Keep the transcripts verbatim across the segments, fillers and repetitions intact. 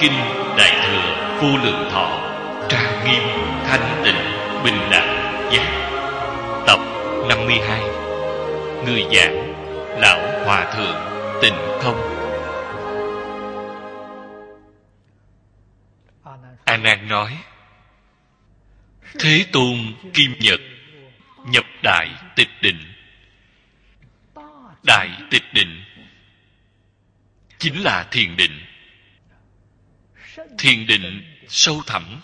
Kinh Đại Thừa Vô Lượng Thọ Tra Nghiêm Thanh Tịnh Bình Đẳng Giác. Tập năm mươi hai. Người giảng Lão Hòa Thượng Tịnh Không. A Nan nói: Thế Tôn Kim Nhật nhập Đại Tịch Định. Đại Tịch Định chính là thiền định. Thiền định sâu thẳm.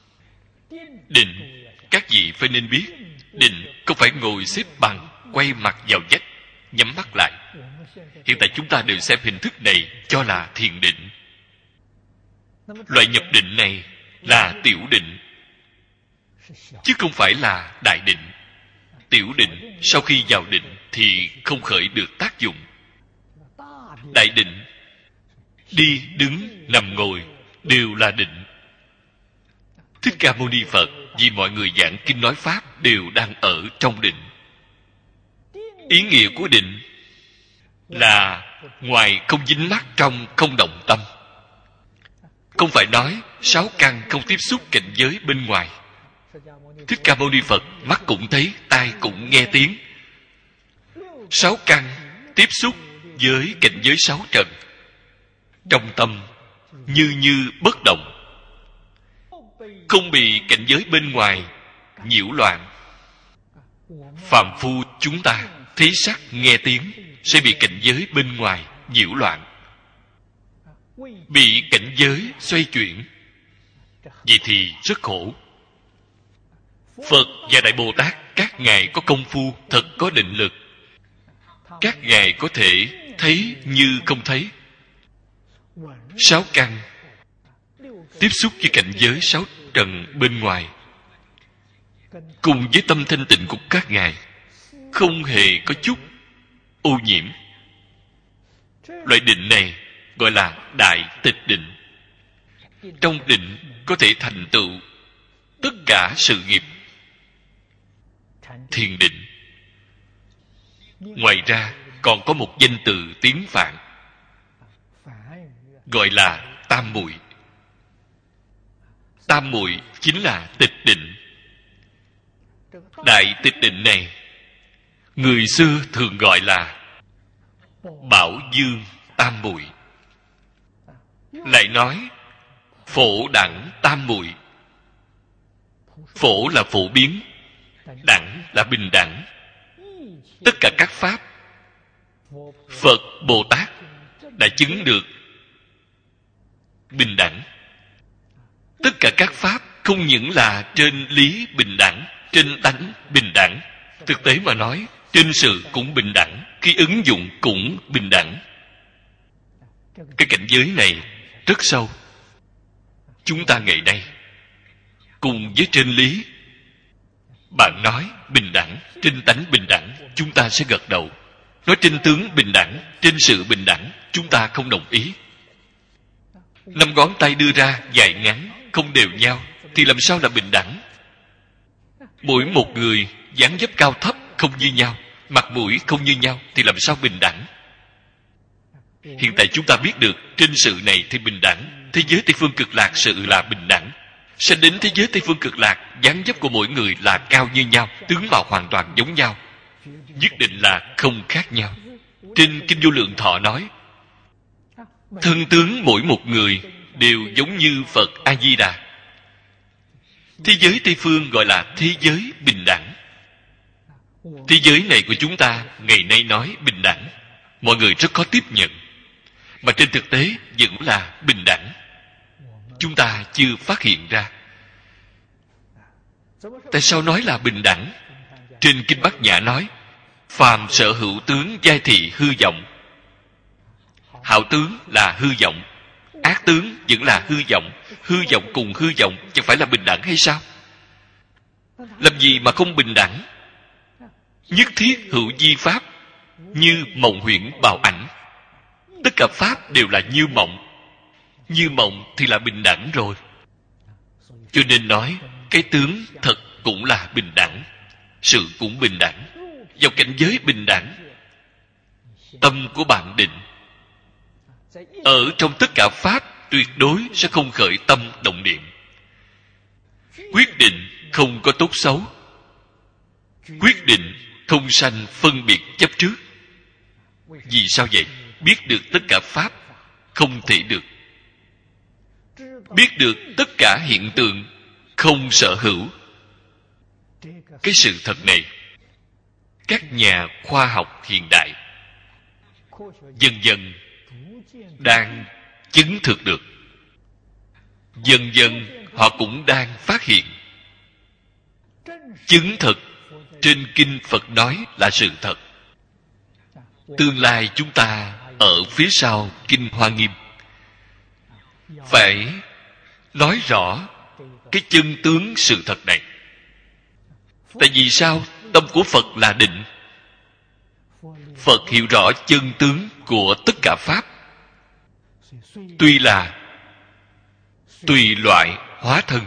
Định, các vị phải nên biết, định không phải ngồi xếp bằng, quay mặt vào vách, nhắm mắt lại. Hiện tại chúng ta đều xem hình thức này cho là thiền định. Loại nhập định này là tiểu định, chứ không phải là đại định. Tiểu định sau khi vào định thì không khởi được tác dụng. Đại định, đi, đứng, nằm, ngồi đều là định. Thích Ca Mâu Ni Phật vì mọi người giảng kinh nói pháp đều đang ở trong định. Ý nghĩa của định là ngoài không dính mắc, trong không động tâm. Không phải nói sáu căn không tiếp xúc cảnh giới bên ngoài. Thích Ca Mâu Ni Phật mắt cũng thấy, tai cũng nghe tiếng. Sáu căn tiếp xúc với cảnh giới sáu trần, trong tâm như như bất động, không bị cảnh giới bên ngoài nhiễu loạn. Phàm phu chúng ta thấy sắc nghe tiếng sẽ bị cảnh giới bên ngoài nhiễu loạn, bị cảnh giới xoay chuyển. Vậy thì rất khổ. Phật và Đại Bồ Tát các ngài có công phu, thật có định lực. Các ngài có thể thấy như không thấy. Sáu căn tiếp xúc với cảnh giới sáu trần bên ngoài, cùng với tâm thanh tịnh của các ngài không hề có chút ô nhiễm. Loại định này gọi là đại tịch định. Trong định có thể thành tựu tất cả sự nghiệp thiền định. Ngoài ra còn có một danh từ tiếng Phạn gọi là tam muội. Tam muội chính là tịch định. Đại tịch định này người xưa thường gọi là Bảo Dương tam muội. Lại nói phổ đẳng tam muội. Phổ là phổ biến, đẳng là bình đẳng. Tất cả các pháp Phật Bồ Tát đã chứng được bình đẳng. Tất cả các pháp không những là trên lý bình đẳng, trên tánh bình đẳng, thực tế mà nói trên sự cũng bình đẳng, khi ứng dụng cũng bình đẳng. Cái cảnh giới này rất sâu. Chúng ta ngày nay cùng với trên lý, bạn nói bình đẳng, trên tánh bình đẳng, chúng ta sẽ gật đầu. Nói trên tướng bình đẳng, trên sự bình đẳng, chúng ta không đồng ý. Năm ngón tay đưa ra dài ngắn không đều nhau thì làm sao là bình đẳng? Mỗi một người dáng dấp cao thấp không như nhau, mặt mũi không như nhau thì làm sao bình đẳng? Hiện tại chúng ta biết được trên sự này thì bình đẳng. Thế giới Tây Phương Cực Lạc sự là bình đẳng. Sẽ đến thế giới Tây Phương Cực Lạc, dáng dấp của mỗi người là cao như nhau, tướng mạo hoàn toàn giống nhau, nhất định là không khác nhau. Trên Kinh Vô Lượng Thọ nói thân tướng mỗi một người đều giống như Phật A Di Đà. Thế giới Tây Phương gọi là thế giới bình đẳng. Thế giới này của chúng ta ngày nay nói bình đẳng, mọi người rất khó tiếp nhận, mà trên thực tế vẫn là bình đẳng. Chúng ta chưa phát hiện ra. Tại sao nói là bình đẳng? Trên Kinh Bát Nhã nói phàm sở hữu tướng giai thị hư vọng. Hảo tướng là hư vọng, ác tướng vẫn là hư vọng. Hư vọng cùng hư vọng chẳng phải là bình đẳng hay sao? Làm gì mà không bình đẳng? Nhất thiết hữu di pháp, như mộng huyễn bào ảnh. Tất cả pháp đều là như mộng. Như mộng thì là bình đẳng rồi. Cho nên nói cái tướng thật cũng là bình đẳng, sự cũng bình đẳng. Vào cảnh giới bình đẳng, tâm của bạn định. Ở trong tất cả pháp tuyệt đối sẽ không khởi tâm động niệm. Quyết định không có tốt xấu. Quyết định không sanh phân biệt chấp trước. Vì sao vậy? Biết được tất cả pháp không thể được. Biết được tất cả hiện tượng không sở hữu. Cái sự thật này, các nhà khoa học hiện đại dần dần đang chứng thực được. Dần dần họ cũng đang phát hiện. Chứng thực trên kinh Phật nói là sự thật. Tương lai chúng ta ở phía sau kinh Hoa Nghiêm phải nói rõ cái chân tướng sự thật này. Tại vì sao? Tâm của Phật là định. Phật hiểu rõ chân tướng của tất cả pháp. Tuy là tùy loại hóa thân,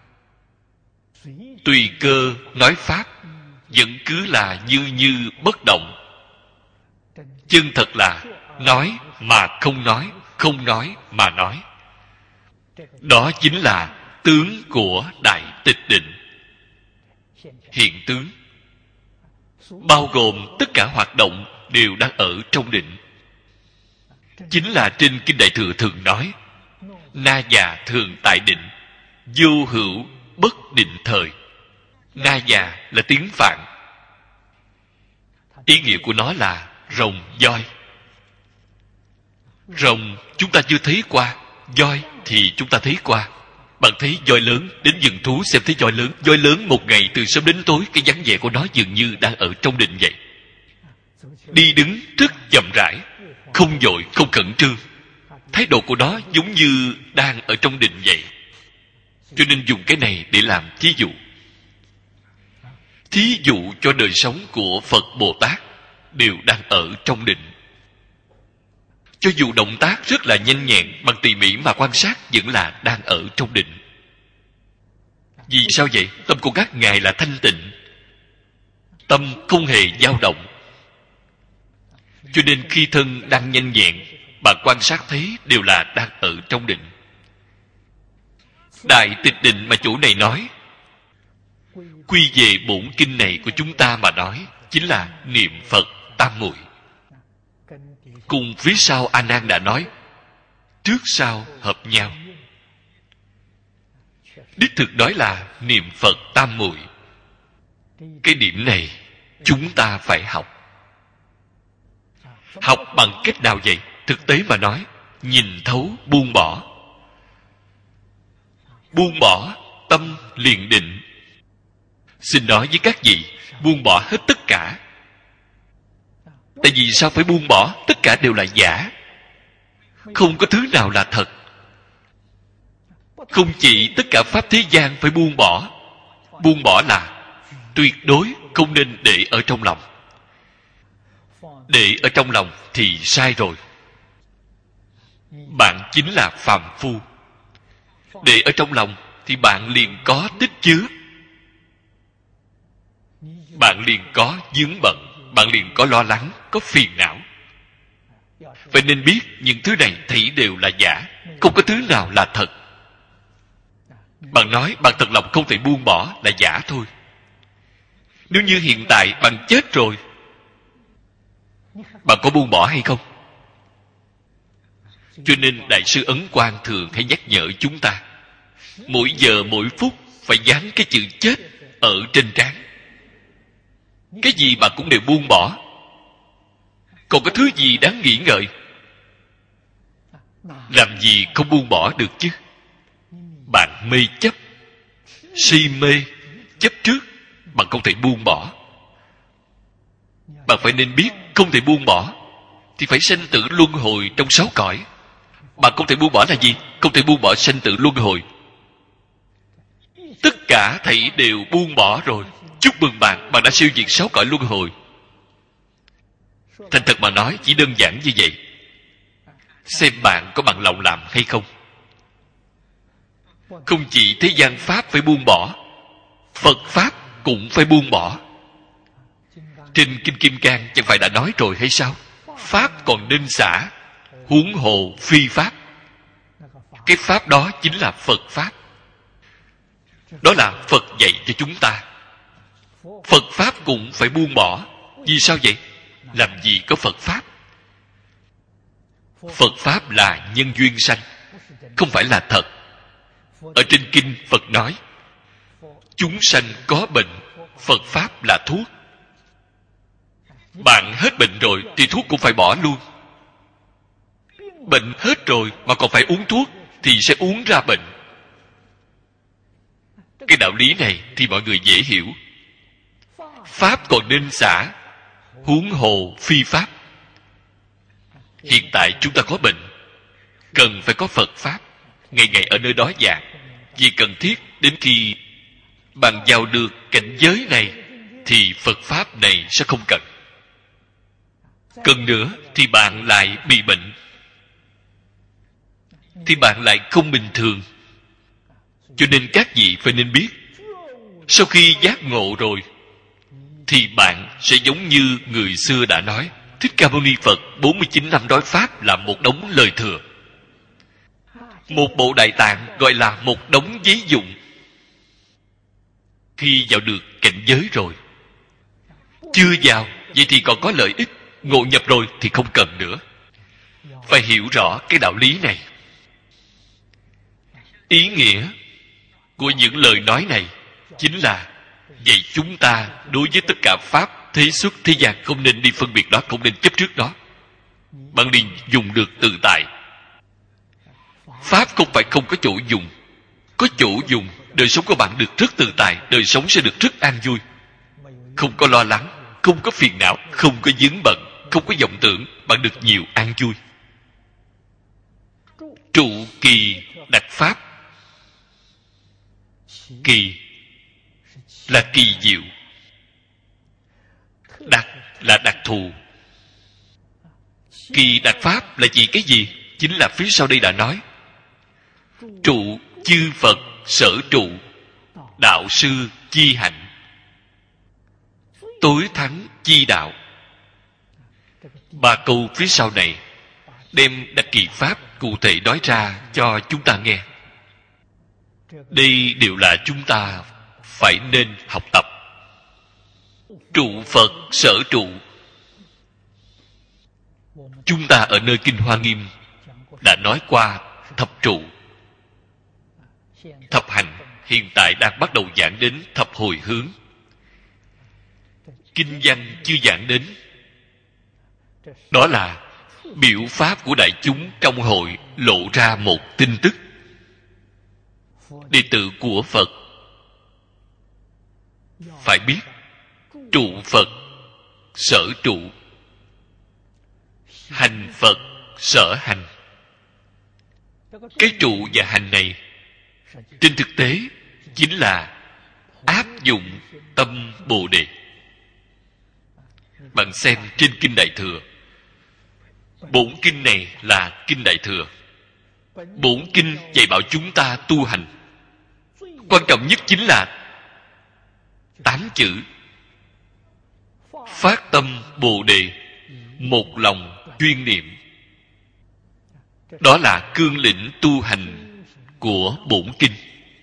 tùy cơ nói pháp, vẫn cứ là như như bất động. Chân thật là nói mà không nói, không nói mà nói. Đó chính là tướng của Đại Tịch Định. Hiện tướng bao gồm tất cả hoạt động đều đang ở trong định. Chính là trên kinh Đại Thừa thường nói: na già thường tại định, vô hữu bất định thời. Na già là tiếng Phạn, ý nghĩa của nó là rồng voi. Rồng chúng ta chưa thấy qua, voi thì chúng ta thấy qua. Bạn thấy voi lớn, đến vườn thú xem thấy voi lớn. Voi lớn một ngày từ sớm đến tối, cái dáng vẻ của nó dường như đang ở trong định vậy. Đi đứng rất chậm rãi, không vội, không khẩn trương. Thái độ của nó giống như đang ở trong định vậy. Cho nên dùng cái này để làm thí dụ. Thí dụ cho đời sống của Phật Bồ Tát đều đang ở trong định. Cho dù động tác rất là nhanh nhẹn, bằng tỉ mỉ mà quan sát vẫn là đang ở trong định. Vì sao vậy? Tâm của các ngài là thanh tịnh, tâm không hề dao động. Cho nên khi thân đang nhanh nhẹn, bạn quan sát thấy đều là đang ở trong định. Đại Tịch Định mà chỗ này nói, quy về bổn kinh này của chúng ta mà nói, chính là niệm Phật tam muội. Cùng phía sau A Nan đã nói, trước sau hợp nhau. Đích thực nói là niệm Phật tam muội. Cái điểm này chúng ta phải học. Học bằng cách nào vậy? Thực tế mà nói, nhìn thấu buông bỏ. Buông bỏ tâm liền định. Xin nói với các vị, buông bỏ hết tất cả. Tại vì sao phải buông bỏ? Tất cả đều là giả. Không có thứ nào là thật. Không chỉ tất cả pháp thế gian phải buông bỏ. Buông bỏ là tuyệt đối không nên để ở trong lòng. Để ở trong lòng thì sai rồi. Bạn chính là phàm phu. Để ở trong lòng thì bạn liền có tích chứa. Bạn liền có vướng bận. Bạn liền có lo lắng, có phiền não. Vậy nên biết những thứ này thì đều là giả. Không có thứ nào là thật. Bạn nói bạn thật lòng không thể buông bỏ là giả thôi. Nếu như hiện tại bạn chết rồi, bạn có buông bỏ hay không? Cho nên Đại sư Ấn Quang thường hay nhắc nhở chúng ta, mỗi giờ mỗi phút phải dán cái chữ chết ở trên trán. Cái gì bạn cũng đều buông bỏ. Còn có thứ gì đáng nghĩ ngợi? Làm gì không buông bỏ được chứ? Bạn mê chấp, si mê, chấp trước, bạn không thể buông bỏ. Bạn phải nên biết, không thể buông bỏ thì phải sanh tử luân hồi trong sáu cõi. Bạn không thể buông bỏ là gì? Không thể buông bỏ sanh tử luân hồi. Tất cả thảy đều buông bỏ rồi. Chúc mừng bạn, bạn đã siêu diệt sáu cõi luân hồi. Thành thật mà nói, chỉ đơn giản như vậy. Xem bạn có bằng lòng làm hay không. Không chỉ thế gian pháp phải buông bỏ, Phật pháp cũng phải buông bỏ. Trên Kinh Kim Cang chẳng phải đã nói rồi hay sao? Pháp còn nên xả, huống hồ phi pháp. Cái pháp đó chính là Phật Pháp. Đó là Phật dạy cho chúng ta. Phật Pháp cũng phải buông bỏ. Vì sao vậy? Làm gì có Phật Pháp? Phật Pháp là nhân duyên sanh, không phải là thật. Ở trên kinh Phật nói, chúng sanh có bệnh, Phật Pháp là thuốc. Bạn hết bệnh rồi thì thuốc cũng phải bỏ luôn. Bệnh hết rồi mà còn phải uống thuốc thì sẽ uống ra bệnh. Cái đạo lý này thì mọi người dễ hiểu. Pháp còn nên xả, huống hồ phi Pháp. Hiện tại chúng ta có bệnh, cần phải có Phật Pháp, ngày ngày ở nơi đó giảng. Vì cần thiết đến khi bạn vào được cảnh giới này thì Phật Pháp này sẽ không cần. Cần nữa thì bạn lại bị bệnh, thì bạn lại không bình thường. Cho nên các vị phải nên biết, sau khi giác ngộ rồi thì bạn sẽ giống như người xưa đã nói, Thích Ca Mâu Ni Phật bốn mươi chín năm nói Pháp là một đống lời thừa. Một bộ Đại Tạng gọi là một đống giấy dụng. Khi vào được cảnh giới rồi, chưa vào, vậy thì còn có lợi ích. Ngộ nhập rồi thì không cần nữa. Phải hiểu rõ cái đạo lý này. Ý nghĩa của những lời nói này chính là dạy chúng ta đối với tất cả Pháp thế xuất thế gian không nên đi phân biệt đó, không nên chấp trước đó. Bạn nên dùng được tự tại. Pháp không phải không có chỗ dùng, có chỗ dùng. Đời sống của bạn được rất tự tại, đời sống sẽ được rất an vui, không có lo lắng, không có phiền não, không có vướng bận, không có vọng tưởng. Bạn được nhiều an vui. Trụ kỳ đặc Pháp. Kỳ là kỳ diệu, đặc là đặc thù. Kỳ đặc Pháp là chỉ cái gì? Chính là phía sau đây đã nói, trụ chư Phật sở trụ, đạo sư chi hạnh, tối thắng chi đạo. Ba câu phía sau này đem đặc kỳ Pháp cụ thể nói ra cho chúng ta nghe. Đây đều là chúng ta phải nên học tập. Trụ Phật sở trụ. Chúng ta ở nơi Kinh Hoa Nghiêm đã nói qua thập trụ, thập hành. Hiện tại đang bắt đầu giảng đến thập hồi hướng. Kinh văn chưa giảng đến. Đó là biểu pháp của đại chúng trong hội lộ ra một tin tức. Đệ tử của Phật phải biết trụ Phật sở trụ, hành Phật sở hành. Cái trụ và hành này trên thực tế chính là áp dụng tâm Bồ Đề. Bạn xem trên Kinh Đại Thừa, bổn kinh này là Kinh Đại Thừa. Bổn kinh dạy bảo chúng ta tu hành. Quan trọng nhất chính là tám chữ: phát tâm Bồ Đề, một lòng chuyên niệm. Đó là cương lĩnh tu hành của bổn kinh.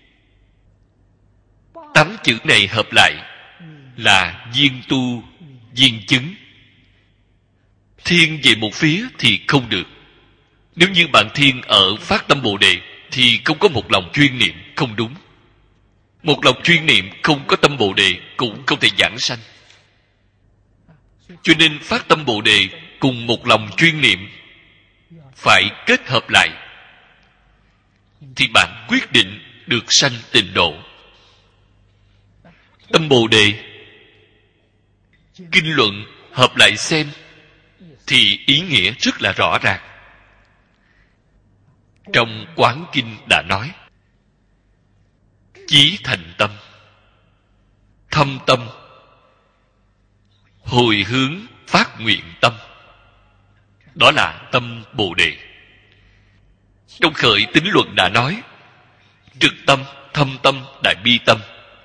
Tám chữ này hợp lại là viên tu, viên chứng. Thiên về một phía thì không được. Nếu như bạn thiên ở phát tâm Bồ Đề thì không có một lòng chuyên niệm, không đúng. Một lòng chuyên niệm không có tâm Bồ Đề cũng không thể giảng sanh. Cho nên phát tâm Bồ Đề cùng một lòng chuyên niệm phải kết hợp lại, thì bạn quyết định được sanh tịnh độ. Tâm Bồ Đề, kinh luận hợp lại xem thì ý nghĩa rất là rõ ràng. Trong Quán Kinh đã nói: chí thành tâm, thâm tâm, hồi hướng phát nguyện tâm. Đó là tâm Bồ Đề. Trong Khởi Tín Luận đã nói: trực tâm, thâm tâm, đại bi tâm.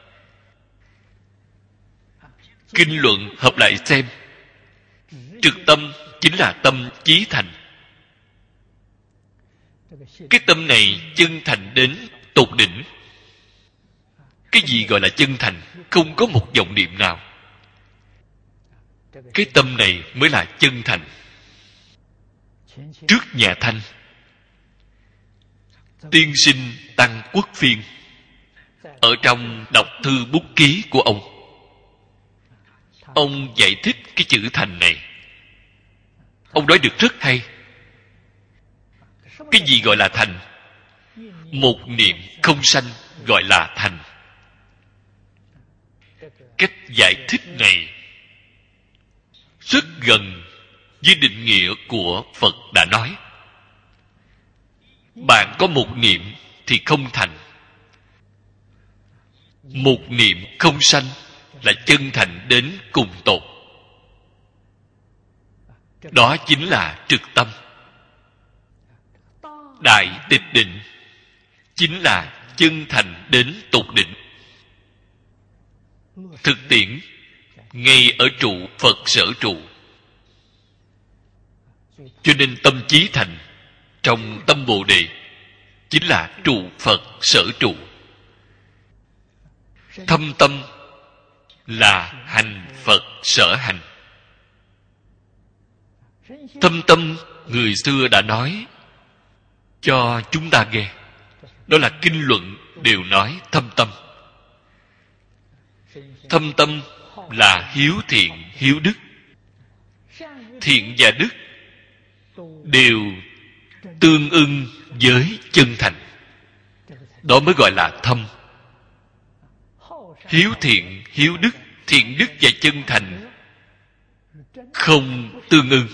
Kinh luận hợp lại xem, trực tâm chính là tâm chí thành. Cái tâm này chân thành đến tột đỉnh. Cái gì gọi là chân thành? Không có một vọng niệm nào. Cái tâm này mới là chân thành. Trước nhà Thanh, tiên sinh Tăng Quốc Phiên ở trong đọc thư bút ký của ông, ông giải thích cái chữ thành này. Ông nói được rất hay. Cái gì gọi là thành? Một niệm không sanh gọi là thành. Cách giải thích này rất gần với định nghĩa của Phật đã nói. Bạn có một niệm thì không thành. Một niệm không sanh là chân thành đến cùng tột. Đó chính là trực tâm. Đại tịch định chính là chân thành đến tột đỉnh. Thực tiễn ngay ở trụ Phật sở trụ. Cho nên tâm chí thành trong tâm Bồ Đề chính là trụ Phật sở trụ. Thâm tâm là hành Phật sở hành. Thâm tâm người xưa đã nói cho chúng ta nghe. Đó là kinh luận đều nói thâm tâm. Thâm tâm là hiếu thiện, hiếu đức. Thiện và đức đều tương ưng với chân thành. Đó mới gọi là thâm. Hiếu thiện, hiếu đức, thiện đức và chân thành không tương ưng.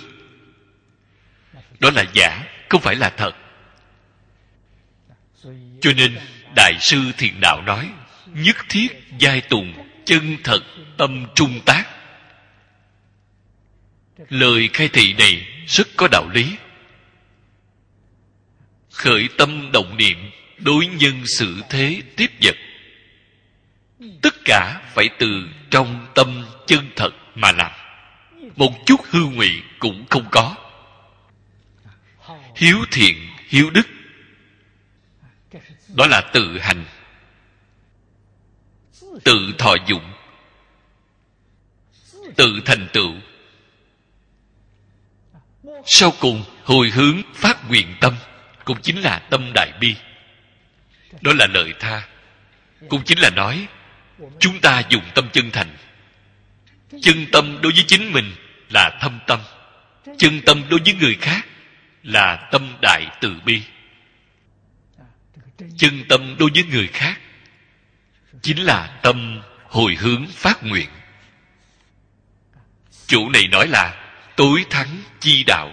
Đó là giả, không phải là thật. Cho nên Đại sư Thiền Đạo nói nhất thiết giai tùng chân thật tâm trung tác. Lời khai thị này rất có đạo lý. Khởi tâm động niệm đối nhân xử thế tiếp vật, tất cả phải từ trong tâm chân thật mà làm. Một chút hư ngụy cũng không có. Hiếu thiện, hiếu đức, đó là tự hành, tự thọ dụng, tự thành tựu. Sau cùng hồi hướng phát nguyện tâm, cũng chính là tâm đại bi. Đó là lợi tha, cũng chính là nói chúng ta dùng tâm chân thành. Chân tâm đối với chính mình là thâm tâm, chân tâm đối với người khác là tâm đại từ bi. Chân tâm đối với người khác chính là tâm hồi hướng phát nguyện. Chủ này nói là tối thắng chi đạo.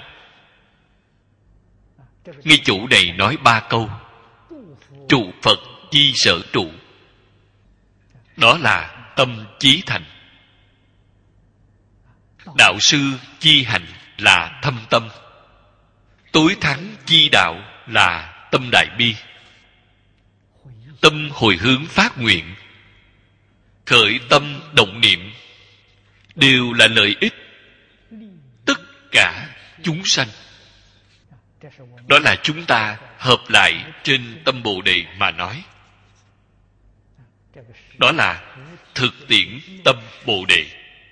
Ngay chủ này nói ba câu: trụ Phật chi sở trụ. Đó là tâm chí thành. Đạo sư chi hành là thâm tâm. Tối thắng chi đạo là tâm đại bi. Tâm hồi hướng phát nguyện, khởi tâm động niệm đều là lợi ích tất cả chúng sanh. Đó là chúng ta hợp lại trên tâm Bồ Đề mà nói. Đó là thực tiễn tâm Bồ Đề.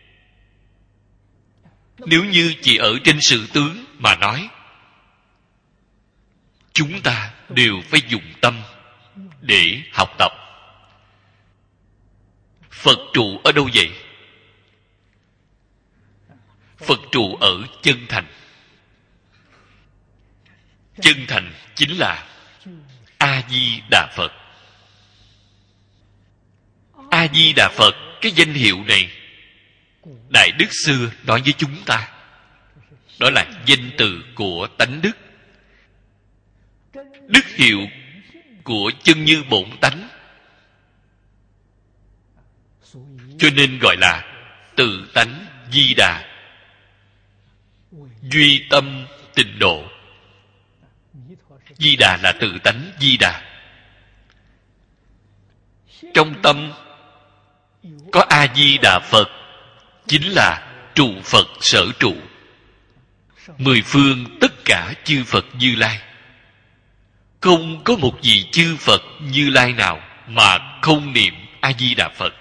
Nếu như chỉ ở trên sự tướng mà nói, chúng ta đều phải dùng tâm để học tập. Phật trụ ở đâu vậy? Phật trụ ở chân thành. Chân thành chính là A-di-đà Phật. A-di-đà Phật, cái danh hiệu này Đại Đức xưa nói với chúng ta, đó là danh từ của tánh đức, đức hiệu của chân như bổn tánh. Cho nên gọi là tự tánh di đà, duy tâm tịnh độ. Di đà là tự tánh di đà. Trong tâm có A Di Đà Phật, chính là trụ Phật sở trụ. Mười phương tất cả chư Phật Như Lai Không có một vị chư Phật Như Lai nào mà không niệm A-di-đà Phật.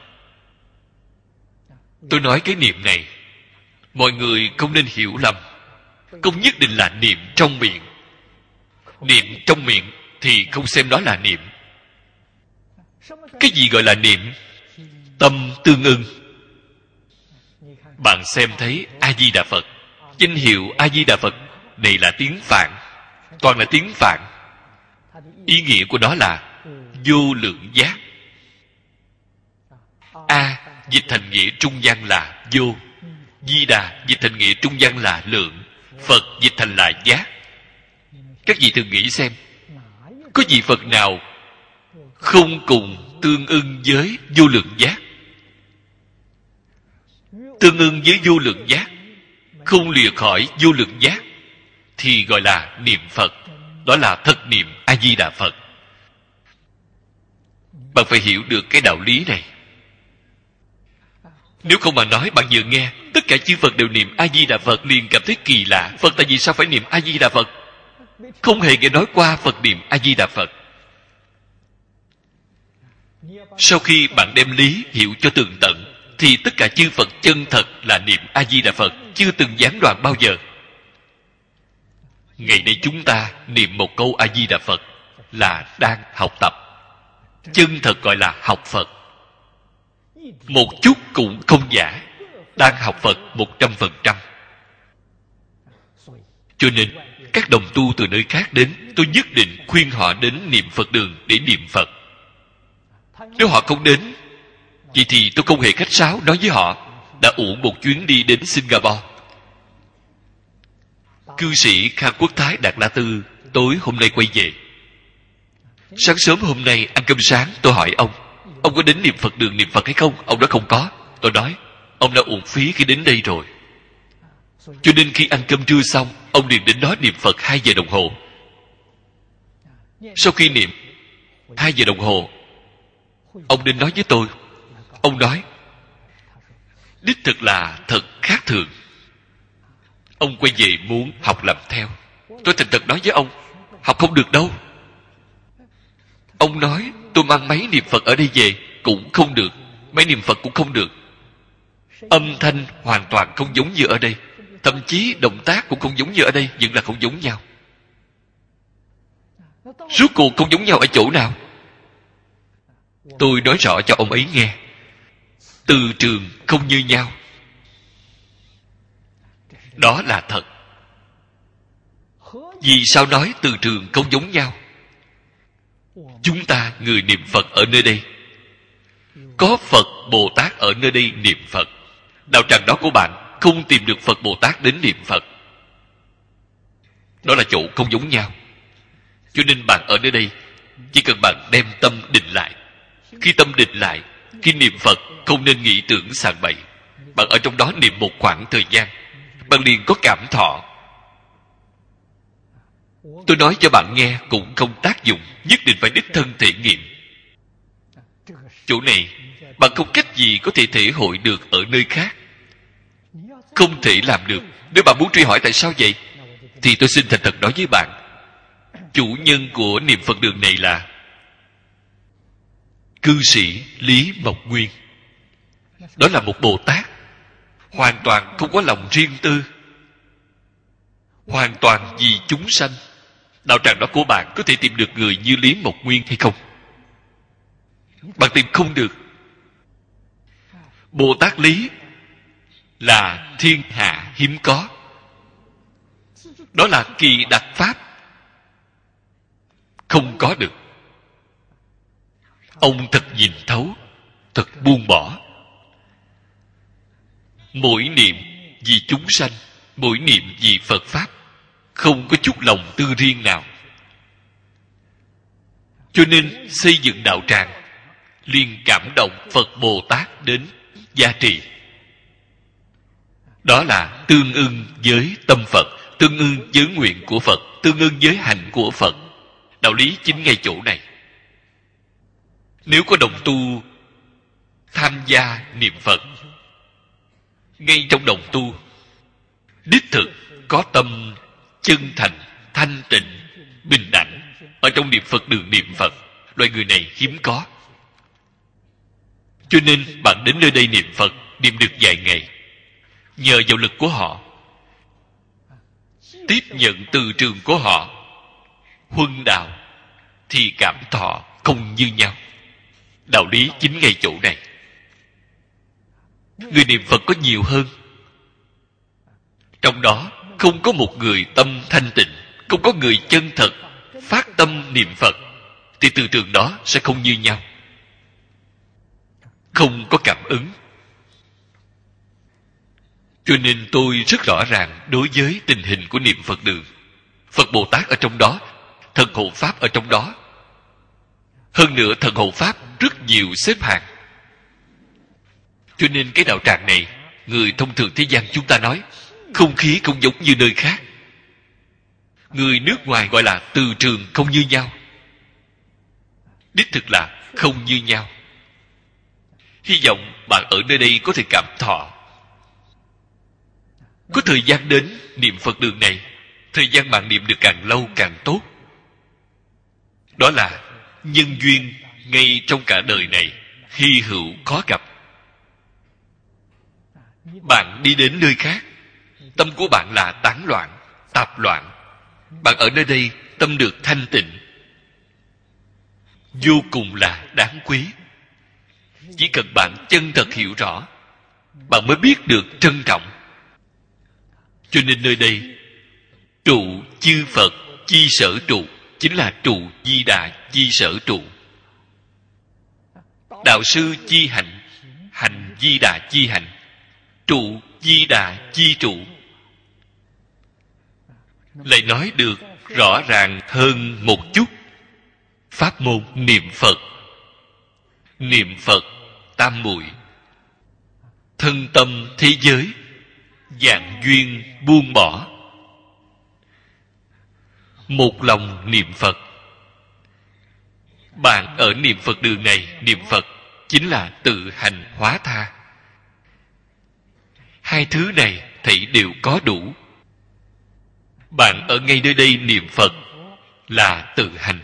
Tôi nói cái niệm này, mọi người không nên hiểu lầm. Không nhất định là niệm trong miệng. Niệm trong miệng thì không xem đó là niệm. Cái gì gọi là niệm? Tâm tương ưng. Bạn xem thấy A-di-đà Phật, danh hiệu A-di-đà Phật này là tiếng Phạn, toàn là tiếng Phạn. Ý nghĩa của nó là vô lượng giác. A dịch thành nghĩa trung văn là vô, Di Đà dịch thành nghĩa trung văn là lượng, Phật dịch thành là giác. Các vị thử nghĩ xem, có vị Phật nào không cùng tương ưng với vô lượng giác? Tương ưng với vô lượng giác, không lìa khỏi vô lượng giác, thì gọi là niệm Phật. Đó là thật niệm A-di-đà Phật. Bạn phải hiểu được cái đạo lý này. Nếu không mà nói, bạn vừa nghe tất cả chư Phật đều niệm A-di-đà Phật liền cảm thấy kỳ lạ. Phật tại vì sao phải niệm A-di-đà Phật? Không hề nghe nói qua Phật niệm A-di-đà Phật. Sau khi bạn đem lý hiểu cho tường tận, thì tất cả chư Phật chân thật là niệm A-di-đà Phật, chưa từng gián đoạn bao giờ. Ngày nay chúng ta niệm một câu A-di-đà Phật là đang học tập. Chân thật gọi là học Phật. Một chút cũng không giả. Đang học Phật một trăm phần trăm. Cho nên các đồng tu từ nơi khác đến, tôi nhất định khuyên họ đến niệm Phật đường để niệm Phật. Nếu họ không đến, vậy thì tôi không hề khách sáo nói với họ đã uổng một chuyến đi đến Singapore. Cư sĩ Khang Quốc Thái Đạt La Tư tối hôm nay quay về. Sáng sớm hôm nay ăn cơm sáng, tôi hỏi ông, ông có đến niệm Phật đường niệm Phật hay không? Ông nói không có. Tôi nói, ông đã uổng phí khi đến đây rồi. Cho nên khi ăn cơm trưa xong, ông liền đến đó niệm Phật hai giờ đồng hồ. Sau khi niệm hai giờ đồng hồ, ông đến nói với tôi. Ông nói, đích thực là thật khác thường. Ông quay về muốn học làm theo. Tôi thành thật nói với ông, học không được đâu. Ông nói, tôi mang máy niệm Phật ở đây về cũng không được, máy niệm Phật cũng không được. Âm thanh hoàn toàn không giống như ở đây, thậm chí động tác cũng không giống như ở đây, vẫn là không giống nhau. Rốt cuộc không giống nhau ở chỗ nào? Tôi nói rõ cho ông ấy nghe. Từ trường không như nhau. Đó là thật. Vì sao nói từ trường không giống nhau? Chúng ta người niệm Phật ở nơi đây, có Phật Bồ Tát ở nơi đây niệm Phật. Đạo tràng đó của bạn không tìm được Phật Bồ Tát đến niệm Phật. Đó là chỗ không giống nhau. Cho nên bạn ở nơi đây, chỉ cần bạn đem tâm định lại. Khi tâm định lại, khi niệm Phật không nên nghĩ tưởng sàng bậy. Bạn ở trong đó niệm một khoảng thời gian, bạn liền có cảm thọ. Tôi nói cho bạn nghe cũng không tác dụng, nhất định phải đích thân thể nghiệm. Chỗ này bạn không cách gì có thể thể hội được ở nơi khác. Không thể làm được. Nếu bạn muốn truy hỏi tại sao vậy, thì tôi xin thành thật nói với bạn, chủ nhân của niệm Phật đường này là cư sĩ Lý Mộc Nguyên. Đó là một Bồ Tát, hoàn toàn không có lòng riêng tư, hoàn toàn vì chúng sanh. Đạo tràng đó của bạn có thể tìm được người như Lý Mộc Nguyên hay không? Bạn tìm không được. Bồ Tát Lý là thiên hạ hiếm có. Đó là kỳ đặc pháp, không có được. Ông thật nhìn thấu, thật buông bỏ. Mỗi niệm vì chúng sanh, mỗi niệm vì Phật Pháp, không có chút lòng tư riêng nào. Cho nên xây dựng đạo tràng liền cảm động Phật Bồ Tát đến gia trì. Đó là tương ưng với tâm Phật, tương ưng với nguyện của Phật, tương ưng với hạnh của Phật. Đạo lý chính ngay chỗ này. Nếu có đồng tu tham gia niệm Phật, ngay trong đồng tu đích thực có tâm chân thành, thanh tịnh, bình đẳng, ở trong niệm Phật đường niệm Phật. Loại người này hiếm có. Cho nên bạn đến nơi đây niệm Phật, niệm được vài ngày, nhờ vào lực của họ, tiếp nhận từ trường của họ, huân đạo, thì cảm thọ không như nhau. Đạo lý chính ngay chỗ này. Người niệm Phật có nhiều hơn, trong đó không có một người tâm thanh tịnh, không có người chân thật phát tâm niệm Phật, thì từ trường đó sẽ không như nhau, không có cảm ứng. Cho nên tôi rất rõ ràng đối với tình hình của niệm Phật đường. Phật Bồ Tát ở trong đó, thần hộ Pháp ở trong đó. Hơn nữa thần hộ Pháp rất nhiều xếp hàng. Cho nên cái đạo tràng này, người thông thường thế gian chúng ta nói, không khí không giống như nơi khác. Người nước ngoài gọi là từ trường không như nhau. Đích thực là không như nhau. Hy vọng bạn ở nơi đây có thể cảm thọ. Có thời gian đến niệm Phật đường này, thời gian bạn niệm được càng lâu càng tốt. Đó là nhân duyên ngay trong cả đời này, hy hữu khó gặp. Bạn đi đến nơi khác, tâm của bạn là tán loạn, tạp loạn. Bạn ở nơi đây tâm được thanh tịnh, vô cùng là đáng quý. Chỉ cần bạn chân thật hiểu rõ, bạn mới biết được trân trọng. Cho nên nơi đây trụ chư Phật chi sở trụ, chính là trụ Di Đà chi sở trụ. Đạo sư chi hành, hành Di Đà chi hành, trụ Di Đà chi trụ. Lại nói được rõ ràng hơn một chút. Pháp môn niệm Phật, niệm Phật tam muội, thân tâm thế giới, dạng duyên buông bỏ, một lòng niệm Phật. Bạn ở niệm Phật đường này niệm Phật chính là tự hành hóa tha. Hai thứ này thảy đều có đủ. Bạn ở ngay nơi đây niệm Phật là tự hành,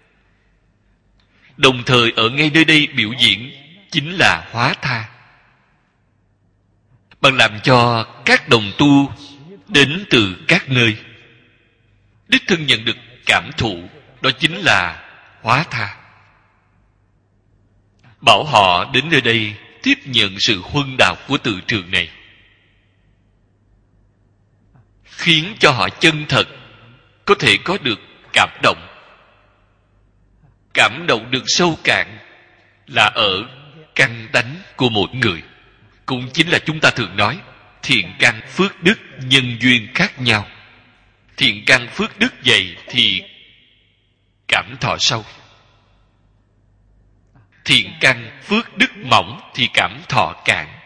đồng thời ở ngay nơi đây biểu diễn chính là hóa tha. Bạn làm cho các đồng tu đến từ các nơi đích thân nhận được cảm thụ, đó chính là hóa tha. Bảo họ đến nơi đây tiếp nhận sự huân đạo của từ trường này, khiến cho họ chân thật có thể có được cảm động. Cảm động được sâu cạn là ở căn tánh của mỗi người. Cũng chính là chúng ta thường nói thiện căn phước đức nhân duyên khác nhau. Thiện căn phước đức dày thì cảm thọ sâu, thiện căn phước đức mỏng thì cảm thọ cạn.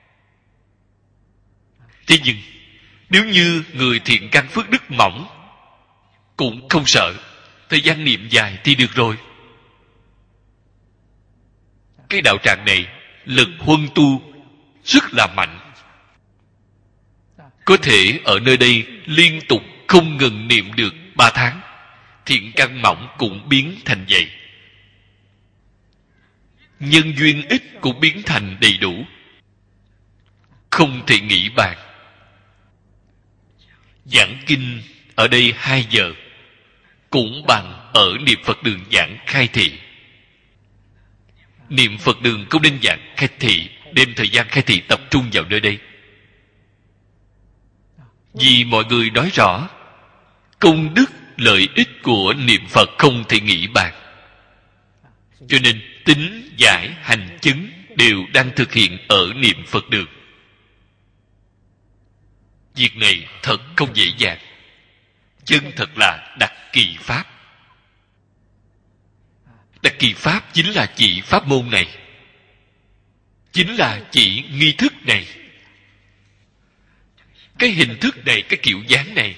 Thế nhưng nếu như người thiện căn phước đức mỏng cũng không sợ, thời gian niệm dài thì được rồi. Cái đạo tràng này lực huân tu rất là mạnh, có thể ở nơi đây liên tục không ngừng niệm được ba tháng, thiện căn mỏng cũng biến thành vậy, nhân duyên ít cũng biến thành đầy đủ, không thể nghĩ bàn. Giảng kinh ở đây hai giờ cũng bằng ở niệm Phật đường giảng khai thị. Niệm Phật đường không nên giảng khai thị, đem thời gian khai thị tập trung vào nơi đây. Vì mọi người nói rõ công đức lợi ích của niệm Phật không thể nghĩ bàn, cho nên tính giải hành chứng đều đang thực hiện ở niệm Phật đường. Việc này thật không dễ dàng, chân thật là đặc kỳ pháp. Đặc kỳ pháp chính là chỉ pháp môn này, chính là chỉ nghi thức này, cái hình thức này, cái kiểu dáng này.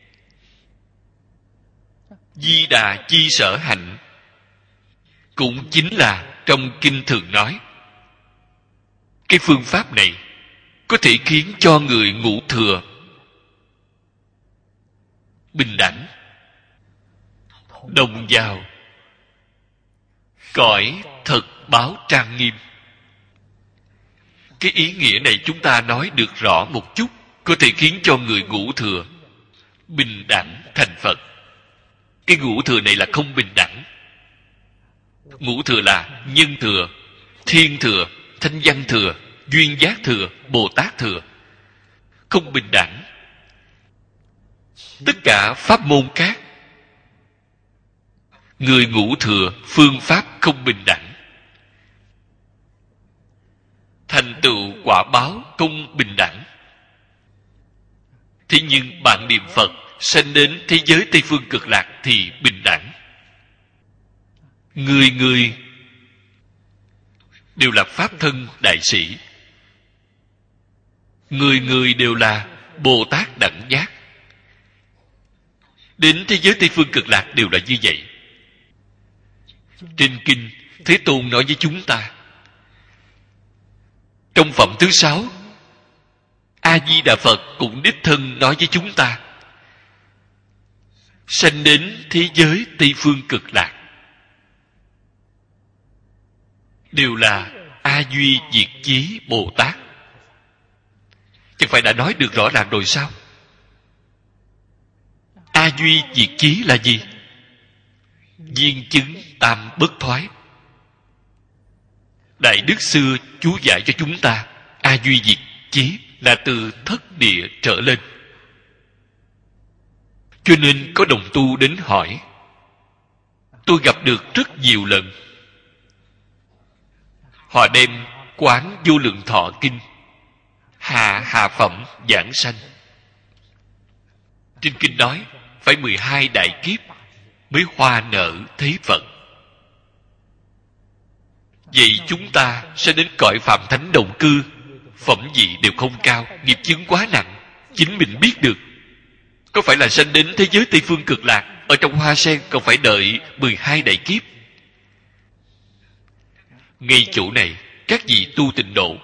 Di Đà chi sở hạnh cũng chính là trong kinh thường nói, cái phương pháp này có thể khiến cho người ngũ thừa bình đẳng, đồng vào cõi thật báo trang nghiêm. Cái ý nghĩa này chúng ta nói được rõ một chút, có thể khiến cho người ngũ thừa bình đẳng thành Phật. Cái ngũ thừa này là không bình đẳng. Ngũ thừa là nhân thừa, thiên thừa, thanh văn thừa, duyên giác thừa, Bồ Tát thừa. Không bình đẳng. Tất cả pháp môn khác, người ngũ thừa phương pháp không bình đẳng, thành tựu quả báo không bình đẳng. Thế nhưng bạn niệm Phật sanh đến thế giới Tây Phương Cực Lạc thì bình đẳng. Người người đều là pháp thân đại sĩ, người người đều là Bồ Tát đẳng giác. Đến thế giới Tây Phương Cực Lạc đều là như vậy. Trên kinh Thế Tôn nói với chúng ta, trong phẩm thứ sáu, A Di Đà Phật cũng đích thân nói với chúng ta, sanh đến thế giới Tây Phương Cực Lạc đều là A Duy Diệt Chí Bồ Tát. Chẳng phải đã nói được rõ ràng rồi sao? A Duy Diệt Chí là gì? Viên chứng tam bất thoái. Đại Đức Xưa chú giải cho chúng ta, A Duy Diệt Chí là từ thất địa trở lên. Cho nên có đồng tu đến hỏi, tôi gặp được rất nhiều lần. Họ đem Quán Vô Lượng Thọ Kinh hạ hạ phẩm giảng sanh. Trên kinh nói phải mười hai đại kiếp mới hoa nở thấy Phật. Vậy chúng ta sẽ đến cõi phạm thánh đồng cư, phẩm vị đều không cao, nghiệp chứng quá nặng, chính mình biết được. Có phải là sanh đến thế giới Tây Phương Cực Lạc, ở trong hoa sen còn phải đợi mười hai đại kiếp? Ngay chỗ này, các vị tu tịnh độ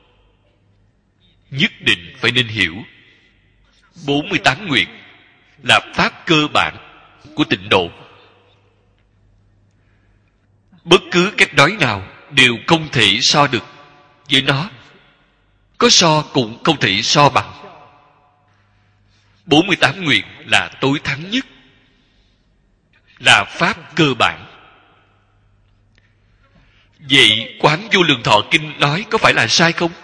nhất định phải nên hiểu, bốn mươi tám nguyện là pháp cơ bản của tịnh độ. Bất cứ cách nói nào đều không thể so được với nó. Có so cũng không thể so bằng. bốn mươi tám nguyện là tối thắng nhất, là pháp cơ bản. Vậy Quán Vô Lượng Thọ Kinh nói có phải là sai không?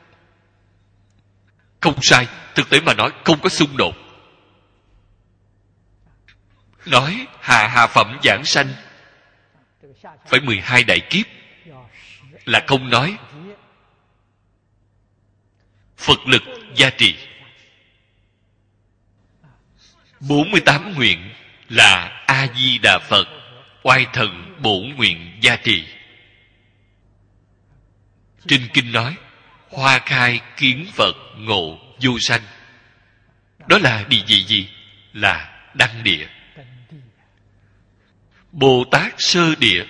Không sai. Thực tế mà nói không có xung đột. Nói hạ hạ phẩm giảng sanh phải mười hai đại kiếp là không nói Phật lực gia trì. bốn mươi tám nguyện là A Di Đà Phật oai thần bổn nguyện gia trì. Trên kinh nói hoa khai kiến Phật ngộ vô sanh. Đó là địa vị gì? Là đăng địa. Bồ Tát sơ địa,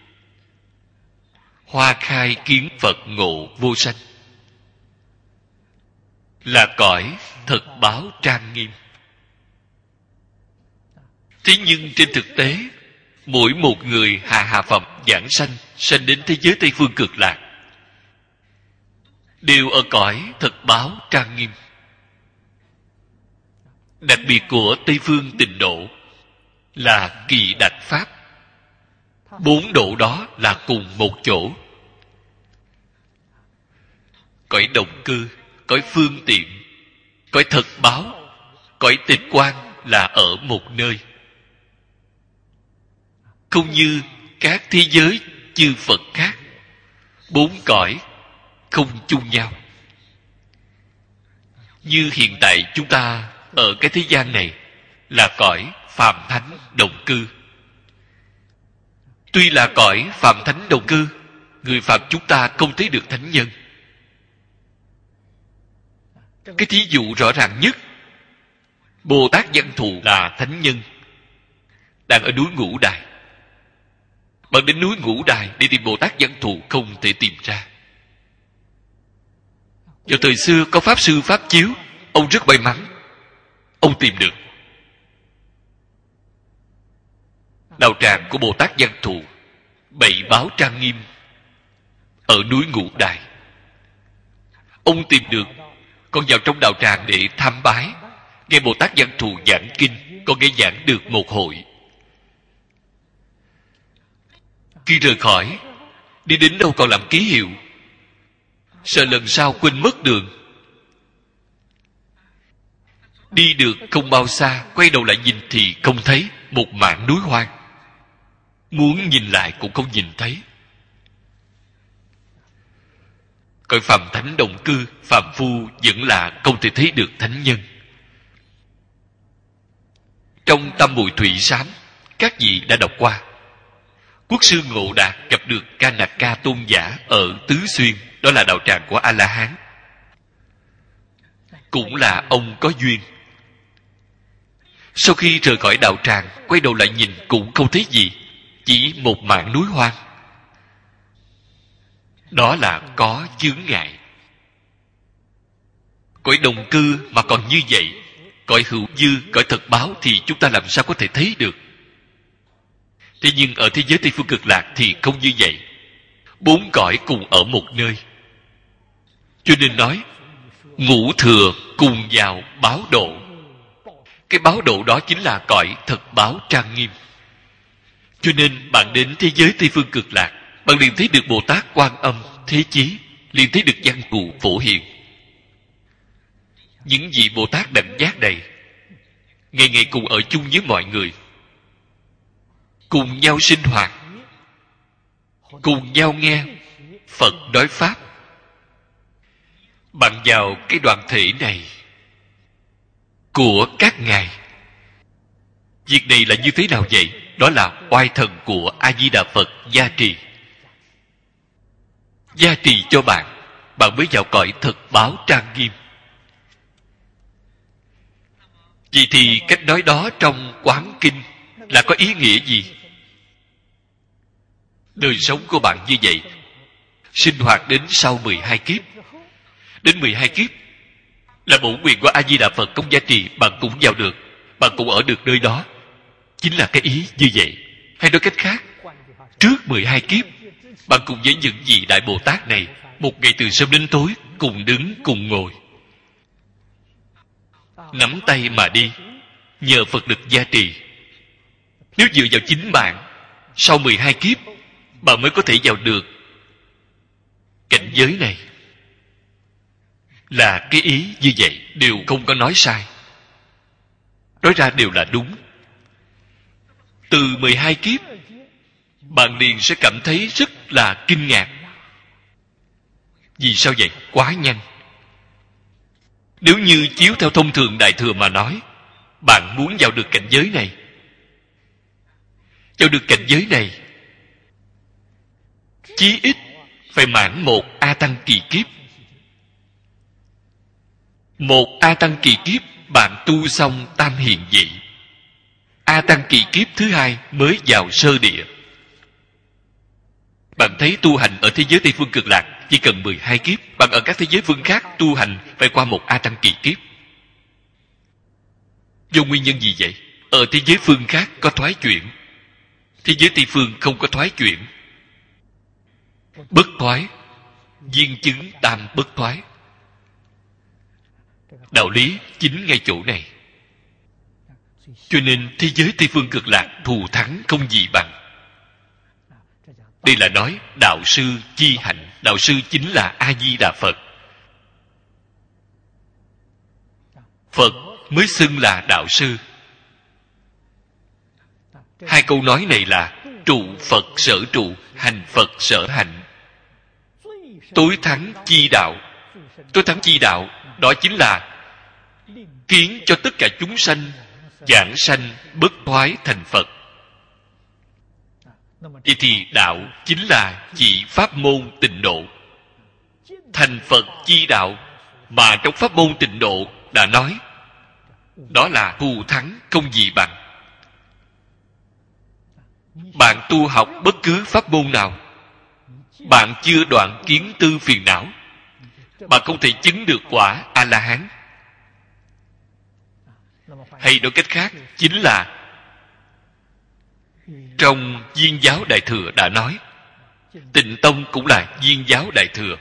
hoa khai kiến Phật ngộ vô sanh, là cõi thật báo trang nghiêm. Thế nhưng trên thực tế, mỗi một người hạ hạ phẩm giảng sanh, sanh đến thế giới Tây Phương Cực Lạc, đều ở cõi thật báo trang nghiêm. Đặc biệt của Tây Phương Tịnh Độ là Kỳ Đạch Pháp. Bốn độ đó là cùng một chỗ. Cõi đồng cư, cõi phương tiện, cõi thật báo, cõi tịch quan là ở một nơi. Không như các thế giới chư Phật khác, bốn cõi không chung nhau. Như hiện tại chúng ta ở cái thế gian này là cõi phàm thánh đồng cư. Tuy là cõi phàm thánh đồng cư, người phàm chúng ta không thấy được thánh nhân. Cái thí dụ rõ ràng nhất, Bồ Tát Văn Thù là thánh nhân, đang ở núi Ngũ Đài. Bạn đến núi Ngũ Đài để tìm Bồ Tát Văn Thù không thể tìm ra. Vào thời xưa có Pháp Sư Pháp Chiếu, ông rất may mắn, ông tìm được. đạo tràng của Bồ Tát Văn Thù, bảy báo trang nghiêm ở núi Ngũ Đài. Ông tìm được, còn vào trong đạo tràng để tham bái, nghe Bồ Tát Văn Thù giảng kinh, còn nghe giảng được một hội. Khi rời khỏi, đi đến đâu còn làm ký hiệu, sợ lần sau quên mất đường. Đi được không bao xa, quay đầu lại nhìn thì không thấy, một mảng núi hoang. Muốn nhìn lại cũng không nhìn thấy. Cõi phàm thánh đồng cư, phàm phu vẫn là không thể thấy được thánh nhân. Trong Tam Muội Thủy Sám, các vị đã đọc qua, Quốc sư Ngộ Đạt gặp được Ca Nạc Ca tôn giả ở Tứ Xuyên, đó là đạo tràng của A La Hán. Cũng là ông có duyên. Sau khi rời khỏi đạo tràng, quay đầu lại nhìn cũng không thấy gì, chỉ một mảng núi hoang. Đó là có chướng ngại. Cõi đồng cư mà còn như vậy, cõi hữu dư, cõi thật báo thì chúng ta làm sao có thể thấy được. Thế nhưng ở thế giới Tây Phương Cực Lạc thì không như vậy. Bốn cõi cùng ở một nơi. Cho nên nói ngũ thừa cùng vào báo độ. Cái báo độ đó chính là cõi thật báo trang nghiêm. Cho nên bạn đến thế giới Tây Phương Cực Lạc, bạn liền thấy được Bồ Tát Quan Âm, Thế Chí, liền thấy được Văn Thù Phổ Hiền. Những vị Bồ Tát đẳng giác này ngày ngày cùng ở chung với mọi người, cùng nhau sinh hoạt, cùng nhau nghe Phật nói Pháp. Bạn vào cái đoàn thể này của các ngài, việc này là như thế nào vậy? Đó là oai thần của A Di Đà Phật gia trì. Gia trì cho bạn, bạn mới vào cõi thật báo trang nghiêm. Vậy thì cách nói đó trong Quán Kinh là có ý nghĩa gì? Đời sống của bạn như vậy, sinh hoạt đến sau mười hai kiếp. Đến mười hai kiếp là bổn nguyện của A Di Đà Phật công gia trì, bạn cũng vào được, bạn cũng ở được nơi đó. Chính là cái ý như vậy. Hay nói cách khác, trước mười hai kiếp, bạn cùng với những vị Đại Bồ Tát này, một ngày từ sớm đến tối, cùng đứng cùng ngồi, nắm tay mà đi, nhờ Phật lực gia trì. Nếu dựa vào chính bạn, sau mười hai kiếp, bạn mới có thể vào được cảnh giới này. Là cái ý như vậy, đều không có nói sai. Nói ra đều là đúng. Từ mười hai kiếp, bạn liền sẽ cảm thấy rất là kinh ngạc. Vì sao vậy? Quá nhanh. Nếu như chiếu theo thông thường Đại Thừa mà nói, bạn muốn vào được cảnh giới này, vào được cảnh giới này, chí ít phải mãn một A Tăng kỳ kiếp. Một A Tăng kỳ kiếp bạn tu xong tam hiền vị, A Tăng kỳ kiếp thứ hai mới vào sơ địa. Bạn thấy tu hành ở thế giới Tây Phương Cực Lạc chỉ cần mười hai kiếp, bạn ở các thế giới phương khác tu hành phải qua một A Tăng kỳ kiếp. Do nguyên nhân gì vậy? Ở thế giới phương khác có thoái chuyển, thế giới Tây Phương không có thoái chuyển. Bất thoái, viên chứng tam bất thoái. Đạo lý chính ngay chỗ này. Cho nên thế giới Tây Phương Cực Lạc thù thắng không gì bằng. Đây là nói đạo sư chi hạnh. Đạo sư chính là A Di Đà Phật. Phật mới xưng là đạo sư. Hai câu nói này là trụ Phật sở trụ, hành Phật sở hành. Tối thắng chi đạo. Tối thắng chi đạo, đó chính là khiến cho tất cả chúng sanh giảng sanh bất thoái thành Phật. Vậy thì đạo chính là chỉ pháp môn tịnh độ. Thành Phật chi đạo, mà trong pháp môn tịnh độ đã nói, đó là thù thắng không gì bằng. Bạn tu học bất cứ pháp môn nào, bạn chưa đoạn kiến tư phiền não, bạn không thể chứng được quả A-la-hán. Hay nói cách khác, chính là trong Viên giáo Đại Thừa đã nói, Tịnh Tông cũng là Viên giáo Đại Thừa.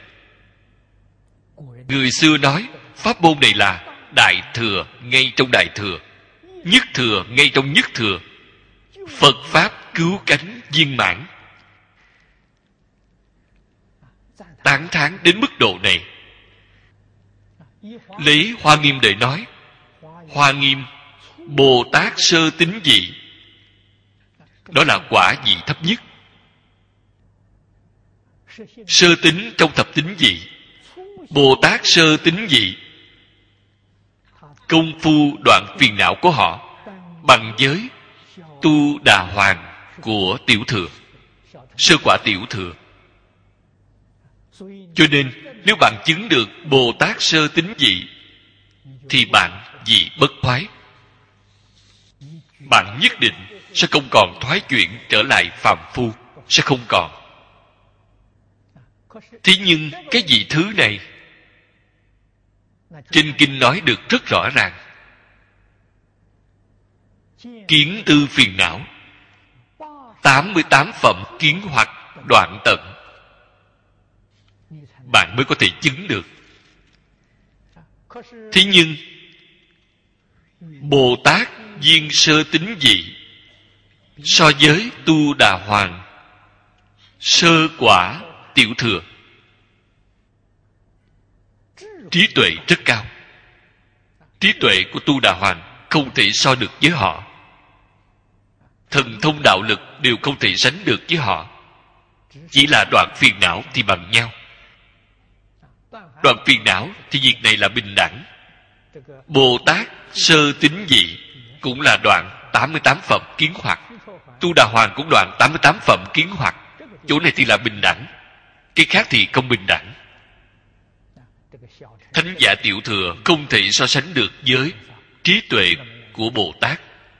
Người xưa nói pháp môn này là Đại Thừa ngay trong Đại Thừa, Nhất Thừa ngay trong Nhất Thừa. Phật Pháp cứu cánh viên mãn. Tán thán đến mức độ này. Lấy Hoa Nghiêm để nói, Hoa Nghiêm Bồ Tát sơ tín vị, đó là quả vị thấp nhất. Sơ tín trong thập tín vị, Bồ Tát sơ tín vị, công phu đoạn phiền não của họ bằng với Tu Đà Hoàng của Tiểu Thừa, sơ quả Tiểu Thừa. Cho nên nếu bạn chứng được Bồ Tát sơ tín vị, thì bạn vị bất thoái. Bạn nhất định sẽ không còn thoái chuyển trở lại phàm phu, sẽ không còn. Thế nhưng cái vị thứ này trên kinh nói được rất rõ ràng. Kiến tư phiền não, tám mươi tám phẩm kiến hoặc đoạn tận, bạn mới có thể chứng được. Thế nhưng Bồ Tát viên sơ tín vị so với Tu Đà Hoàng sơ quả Tiểu Thừa, trí tuệ rất cao. Trí tuệ của Tu Đà Hoàng không thể so được với họ. Thần thông đạo lực đều không thể sánh được với họ. Chỉ là đoạn phiền não thì bằng nhau. Đoạn phiền não thì việc này là bình đẳng. Bồ Tát sơ tín vị cũng là đoạn tám mươi tám phẩm kiến hoặc, Tu Đà Hoàng cũng đoạn tám mươi tám phẩm kiến hoặc. Chỗ này thì là bình đẳng, cái khác thì không bình đẳng. Thánh giả Tiểu Thừa không thể so sánh được với trí tuệ của Bồ Tát.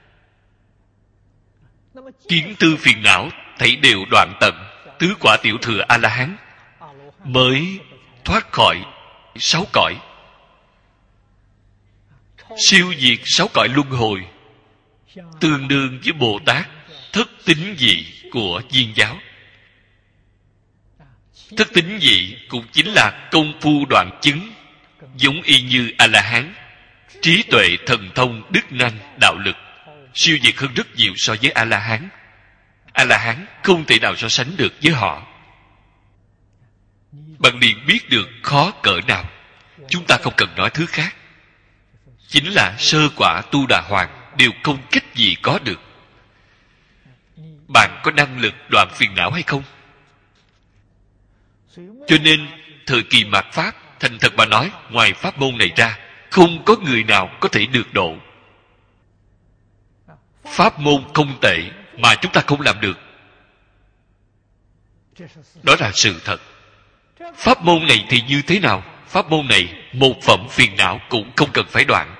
Kiến tư phiền não thấy đều đoạn tận. Tứ quả Tiểu Thừa A-la-hán mới thoát khỏi sáu cõi, siêu diệt sáu cõi luân hồi, tương đương với Bồ Tát thất tín vị của Viên giáo. Thất tín vị cũng chính là công phu đoạn chứng, giống y như A-la-hán. Trí tuệ, thần thông, đức năng, đạo lực siêu việt hơn rất nhiều so với A-la-hán. A-la-hán không thể nào so sánh được với họ. Bạn liền biết được khó cỡ nào. Chúng ta không cần nói thứ khác. Chính là sơ quả Tu Đà Hoàng đều không cách gì có được. Bạn có năng lực đoạn phiền não hay không? Cho nên thời kỳ mạt Pháp, thành thật mà nói, ngoài pháp môn này ra không có người nào có thể được độ. Pháp môn không tệ mà chúng ta không làm được, đó là sự thật. Pháp môn này thì như thế nào? Pháp môn này một phẩm phiền não cũng không cần phải đoạn.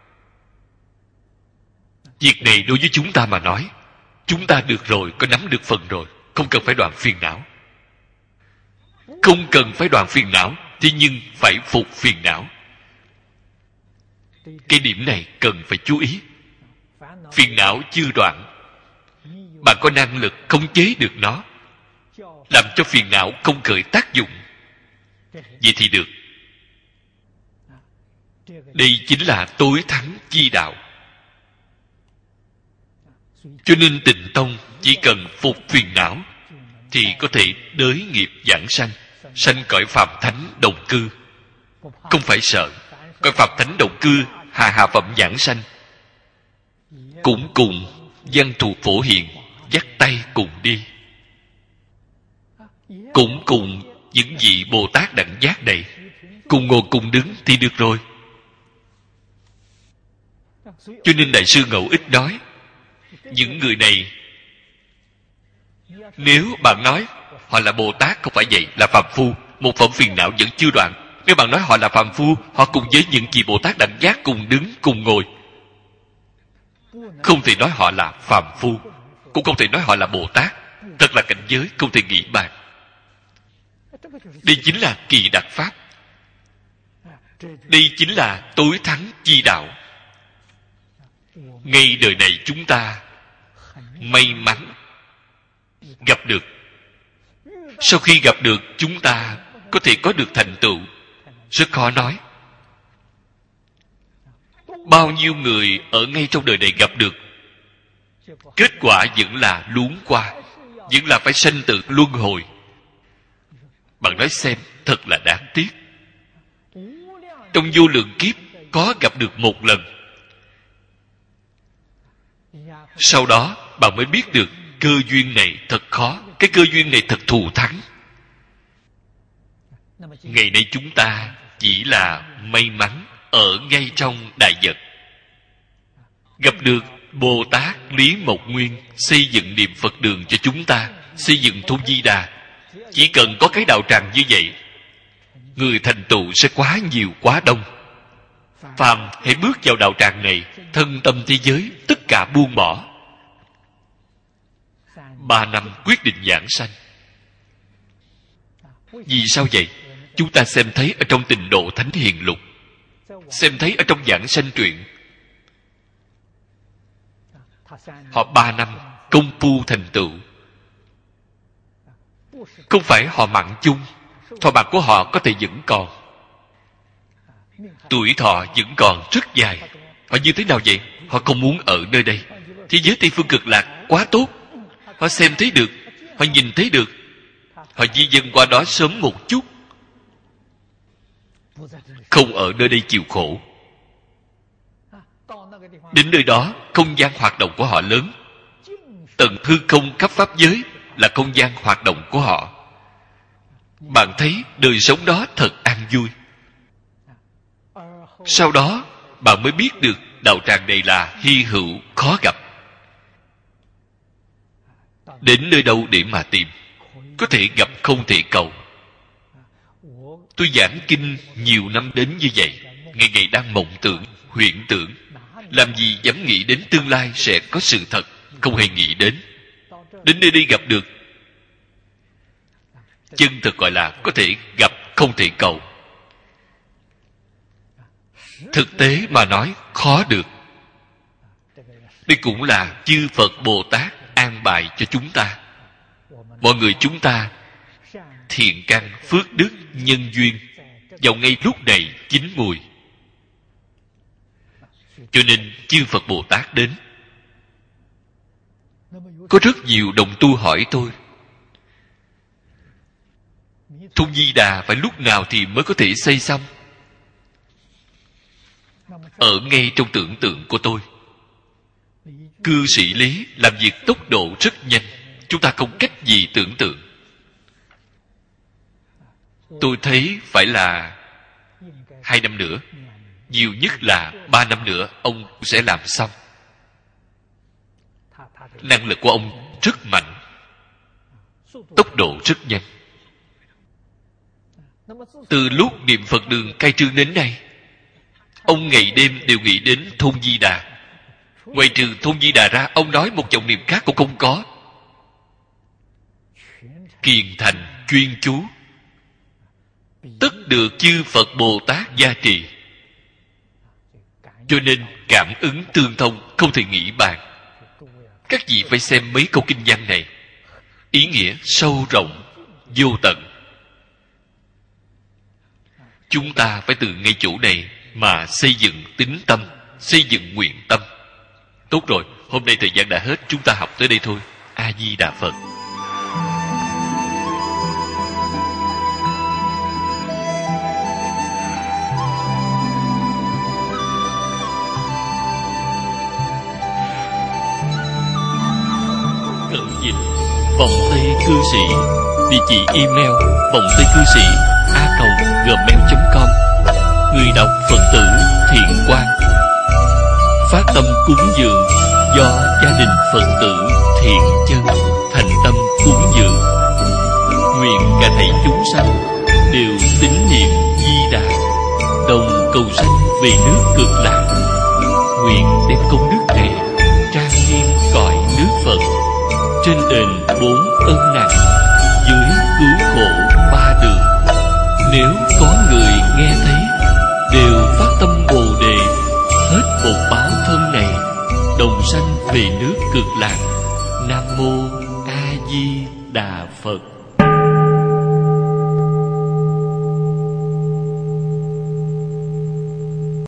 Việc này đối với chúng ta mà nói, chúng ta được rồi, có nắm được phần rồi, không cần phải đoạn phiền não. Không cần phải đoạn phiền não, thế nhưng phải phục phiền não. Cái điểm này cần phải chú ý. Phiền não chưa đoạn, bạn có năng lực khống chế được nó, làm cho phiền não không khởi tác dụng, vậy thì được. Đây chính là tối thắng chi đạo. Cho nên Tịnh Tông chỉ cần phục phiền não thì có thể đới nghiệp giảng sanh, sanh cõi phàm thánh đồng cư. Không phải sợ, cõi phàm thánh đồng cư hà hà phẩm giảng sanh, cũng cùng văn thù phổ hiền dắt tay cùng đi, cũng cùng những vị Bồ Tát đẳng giác này cùng ngồi cùng đứng thì được rồi. Cho nên Đại sư Ngẫu Ích nói, những người này, nếu bạn nói họ là Bồ Tát, không phải vậy, là phàm phu, một phẩm phiền não vẫn chưa đoạn. Nếu bạn nói họ là phàm phu, họ cùng với những vị Bồ Tát đẳng giác cùng đứng cùng ngồi, không thể nói họ là phàm phu, cũng không thể nói họ là Bồ Tát. Thật là cảnh giới không thể nghĩ bàn. Đây chính là kỳ đặc pháp. Đây chính là tối thắng chi đạo. Ngay đời này chúng ta may mắn gặp được. Sau khi gặp được, chúng ta có thể có được thành tựu rất khó nói. Bao nhiêu người ở ngay trong đời này gặp được, kết quả vẫn là luống qua, vẫn là phải sanh tử luân hồi. Bạn nói xem, thật là đáng tiếc. Trong vô lượng kiếp có gặp được một lần, sau đó bạn mới biết được cơ duyên này thật khó, cái cơ duyên này thật thù thắng. Ngày nay chúng ta chỉ là may mắn ở ngay trong đại vật, gặp được Bồ Tát Lý Mộc Nguyên xây dựng niệm Phật đường cho chúng ta, xây dựng thôn Di Đà. Chỉ cần có cái đạo tràng như vậy, người thành tựu sẽ quá nhiều quá đông. Phàm hãy bước vào đạo tràng này, thân tâm thế giới tất cả buông bỏ. Ba năm quyết định giảng sanh. Vì sao vậy? Chúng ta xem thấy ở trong Tịnh Độ Thánh Hiền Lục, xem thấy ở trong giảng sanh truyện, họ ba năm công phu thành tựu. Không phải họ mạng chung, thọ mạng của họ có thể vẫn còn, tuổi thọ vẫn còn rất dài. Họ như thế nào vậy? Họ không muốn ở nơi đây. Thế giới Tây Phương Cực Lạc quá tốt, họ xem thấy được, họ nhìn thấy được, họ di dân qua đó sớm một chút, không ở nơi đây chịu khổ. Đến nơi đó, không gian hoạt động của họ lớn. Tận hư không khắp pháp giới là không gian hoạt động của họ. Bạn thấy đời sống đó thật an vui. Sau đó bạn mới biết được đạo tràng này là hy hữu khó gặp. Đến nơi đâu để mà tìm? Có thể gặp không thể cầu. Tôi giảng kinh nhiều năm đến như vậy, ngày ngày đang mộng tưởng, huyễn tưởng, làm gì dám nghĩ đến tương lai sẽ có sự thật, không hề nghĩ đến. Đến nơi đi gặp được, chân thực gọi là có thể gặp không thể cầu. Thực tế mà nói khó được. Đây cũng là chư Phật Bồ Tát an bài cho chúng ta. Mọi người chúng ta thiện căn, phước đức, nhân duyên vào ngay lúc này chín mùi. Cho nên chư Phật Bồ Tát đến. Có rất nhiều đồng tu hỏi tôi, thôn Di Đà phải lúc nào thì mới có thể xây xong? Ở ngay trong tưởng tượng của tôi, cư sĩ Lý làm việc tốc độ rất nhanh, chúng ta không cách gì tưởng tượng. Tôi thấy phải là hai năm nữa, nhiều nhất là ba năm nữa ông sẽ làm xong. Năng lực của ông rất mạnh, tốc độ rất nhanh. Từ lúc niệm Phật đường khai trương đến nay, ông ngày đêm đều nghĩ đến thôn Di Đà. Ngoài trừ thôn Di Đà ra, ông nói một vọng niệm khác cũng không có. Kiền thành chuyên chú, tất được chư Phật Bồ Tát gia trì. Cho nên cảm ứng tương thông không thể nghĩ bàn. Các vị phải xem mấy câu kinh văn này, ý nghĩa sâu rộng vô tận. Chúng ta phải từ ngay chỗ này mà xây dựng tín tâm, xây dựng nguyện tâm. Tốt rồi, hôm nay thời gian đã hết, chúng ta học tới đây thôi. A Di Đà Phật. Cẩn dịch Vọng Tây Cư Sĩ. Địa chỉ email vọng tây cư sĩ a còng gmail chấm com. Người đọc Phật tử Thiện Quang. Phát tâm cúng dường do gia đình Phật tử Thiện Chân thành tâm cúng dường. Nguyện cả thảy chúng sanh đều tín niệm Di Đà, đồng cầu sanh về nước Cực Lạc. Nguyện đem công đức này trang nghiêm cõi nước Phật, trên đền bốn ân nặng, dưới cứu khổ ba đường. Nếu có người nghe thấy đều phát tâm Bồ Đề, hết một báo thân này đồng sanh về nước Cực Lạc. Nam mô A Di Đà Phật.